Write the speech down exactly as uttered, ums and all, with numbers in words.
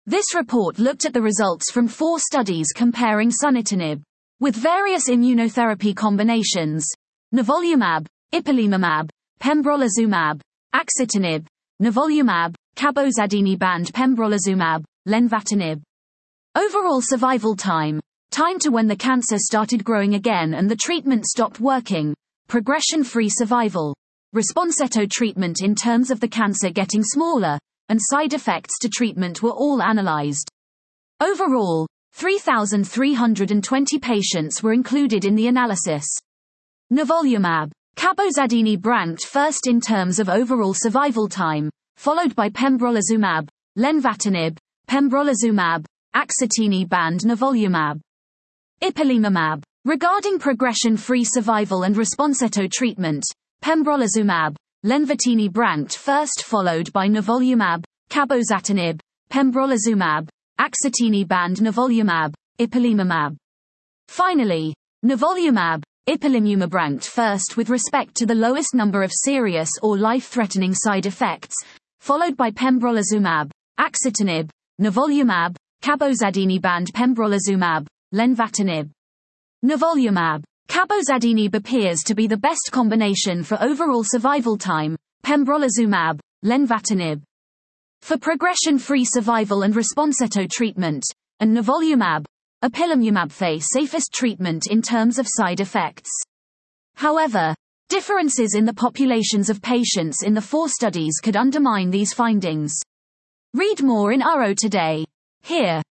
This report looked at the results from four studies comparing sunitinib with various immunotherapy combinations: nivolumab, ipilimumab, pembrolizumab, axitinib, nivolumab, cabozantinib and pembrolizumab, lenvatinib. Overall survival time, time to when the cancer started growing again and the treatment stopped working, progression-free survival, responseto treatment in terms of the cancer getting smaller, and side effects to treatment were all analyzed. Overall, three thousand three hundred twenty patients were included in the analysis. Nivolumab, cabozantinib ranked first in terms of overall survival time, followed by pembrolizumab, lenvatinib, pembrolizumab, axitinib and nivolumab. Ipilimumab. Regarding progression-free survival and responseto treatment, pembrolizumab, lenvatinib ranked first, followed by nivolumab, cabozantinib, pembrolizumab, axitinib and nivolumab, ipilimumab. Finally, nivolumab, ipilimumab ranked first with respect to the lowest number of serious or life-threatening side effects, followed by pembrolizumab, axitinib, nivolumab, cabozantinib and pembrolizumab, lenvatinib. Nivolumab, cabozantinib appears to be the best combination for overall survival time, pembrolizumab, lenvatinib. For progression-free survival and responseto treatment, and nivolumab, ipilimumab face safest treatment in terms of side effects. However, differences in the populations of patients in the four studies could undermine these findings. Read more in Uro today. Here.